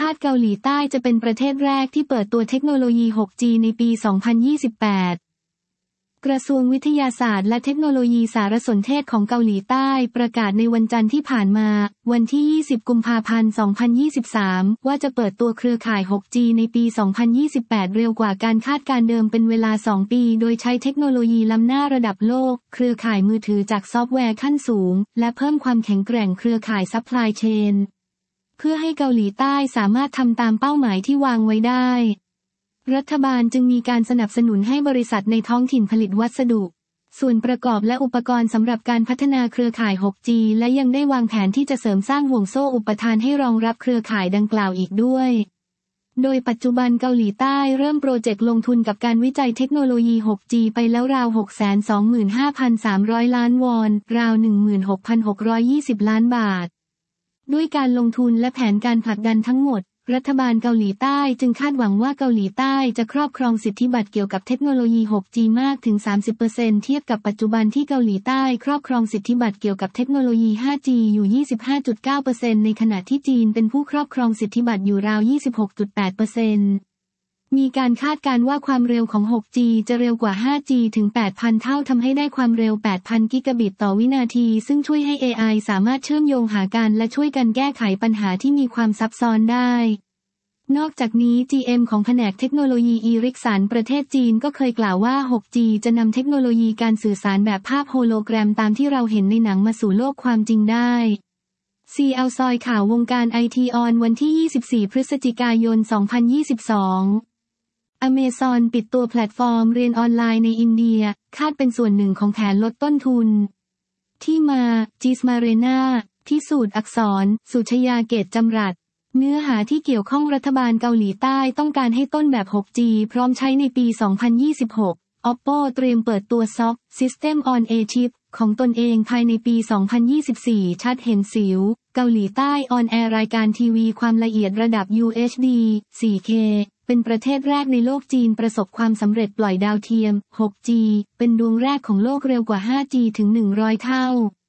าดเกาหลีใต้จะเป็นประเทศแรกที่เปิดตัวเทคโนโลยี 6G ในปี 2028 กระทรวงวิทยาศาสตร์และเทคโนโลยีสารสนเทศของเกาหลีใต้ประกาศในวันจันทร์ที่ผ่านมาวันที่ 20 กุมภาพันธ์ 2023 ว่าจะเปิดตัวเครือข่าย 6G ในปี 2028 เร็วกว่าการคาดการณ์เดิมเป็นเวลา 2 ปีโดยใช้เทคโนโลยีล้ำหน้าระดับโลกเครือข่ายมือถือจากซอฟต์แวร์ขั้นสูงและเพิ่มความแข็งแกร่งเครือข่ายซัพพลายเชนเพื่อให้เกาหลีใต้สามารถทำตามเป้าหมายที่วางไว้ได้รัฐบาลจึงมีการสนับสนุนให้บริษัทในท้องถิ่นผลิตวัสดุส่วนประกอบและอุปกรณ์สำหรับการพัฒนาเครือข่าย 6G และยังได้วางแผนที่จะเสริมสร้างห่วงโซ่อุปทานให้รองรับเครือข่ายดังกล่าวอีกด้วยโดยปัจจุบันเกาหลีใต้เริ่มโปรเจกต์ลงทุนกับการวิจัยเทคโนโลยี 6G ไปแล้วราว 625,300 ล้านวอนราว 16,620 ล้านบาทด้วยการลงทุนและแผนการผลักดันทั้งหมดรัฐบาลเกาหลีใต้จึงคาดหวังว่าเกาหลีใต้จะครอบครองสิทธิบัตรเกี่ยวกับเทคโนโลยี 6G มากถึง 30% เทียบกับปัจจุบันที่เกาหลีใต้ครอบครองสิทธิบัตรเกี่ยวกับเทคโนโลยี 5G อยู่ 25.9% ในขณะที่จีนเป็นผู้ครอบครองสิทธิบัตรอยู่ราว 26.8%มีการคาดการณ์ว่าความเร็วของ 6G จะเร็วกว่า 5G ถึง 8,000 เท่าทำให้ได้ความเร็ว 8,000 กิกะบิตต่อวินาทีซึ่งช่วยให้ AI สามารถเชื่อมโยงหากันและช่วยกันแก้ไขปัญหาที่มีความซับซ้อนได้นอกจากนี้ GM ของแผนกเทคโนโลยีอีริกสันประเทศจีนก็เคยกล่าวว่า 6G จะนำเทคโนโลยีการสื่อสารแบบภาพโฮโลแกรมตามที่เราเห็นในหนังมาสู่โลกความจริงได้CL ซอยข่าววงการไอทีออนวันที่ 24 พฤศจิกายน 2022Amazon ปิดตัวแพลตฟอร์มเรียนออนไลน์ในอินเดียคาดเป็นส่วนหนึ่งของแผนลดต้นทุนที่มาจีสมาเรนาพิสูจน์อักษรสุชยาเกตจำรัดเนื้อหาที่เกี่ยวข้องรัฐบาลเกาหลีใต้ต้องการให้ต้นแบบ 6G พร้อมใช้ในปี 2026 Oppo เตรียมเปิดตัว SoC System on a Chip ของตนเองภายในปี 2024 ชัดเห็นสิวเกาหลีใต้ออนแอร์รายการทีวีความละเอียดระดับ UHD 4K เป็นประเทศแรกในโลกจีนประสบความสำเร็จปล่อยดาวเทียม 6G เป็นดวงแรกของโลกเร็วกว่า 5G ถึง 100 เท่า